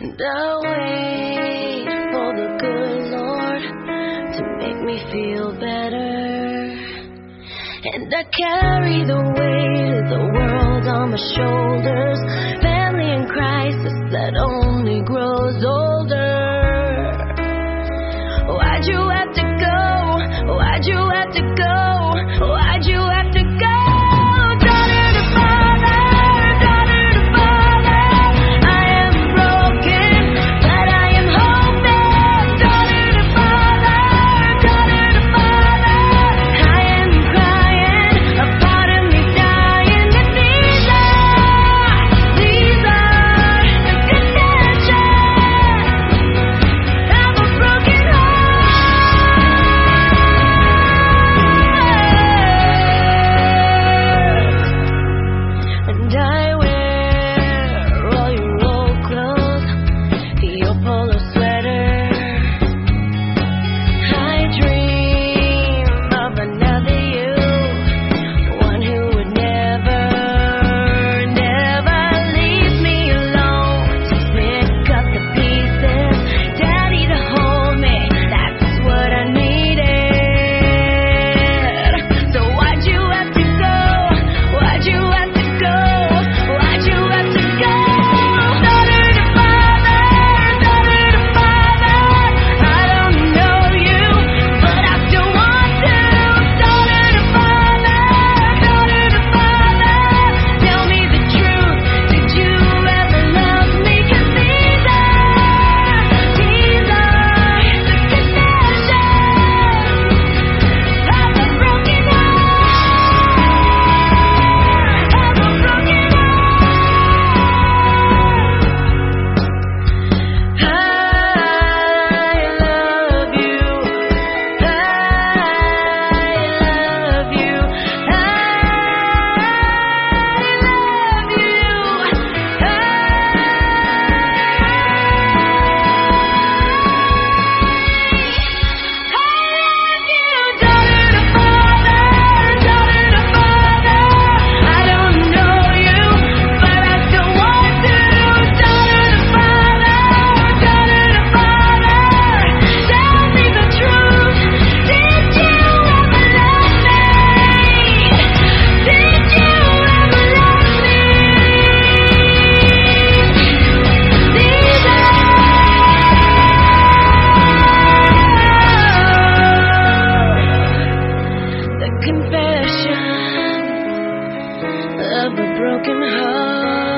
And I wait for the good Lord to make me feel better. And I carry the weight of the world on my shoulders, family in crisis that only grows older. Why'd you have to go? Why'd you have to go? Why'd you have to go? Daughter to father, daughter to father. I am broken, but I am hoping. Daughter to father, daughter to father. I am crying, a part of me dying. But these are the confessions of a broken heart. And I wear all your old clothes, your polo sweater. I dream of another you, one who would never, never leave me alone. To pick up the pieces, daddy to hold me, that's what I needed. So why'd you have to go? Why'd you have to go? Why'd you have to go? Daughter to father, daughter to father. I don't know you, but I still want to. Daughter to father, daughter to father. Tell me the truth, did you ever love me? 'Cause these are the confessions of a broken heart, of a broken heart. I love you, I love you, I love you, daughter to father, daughter to father. I don't know you, but I still want to. Daughter to father, daughter to father. Tell me the truth, did you ever love me? Did you ever love me? These are the confession of a broken heart.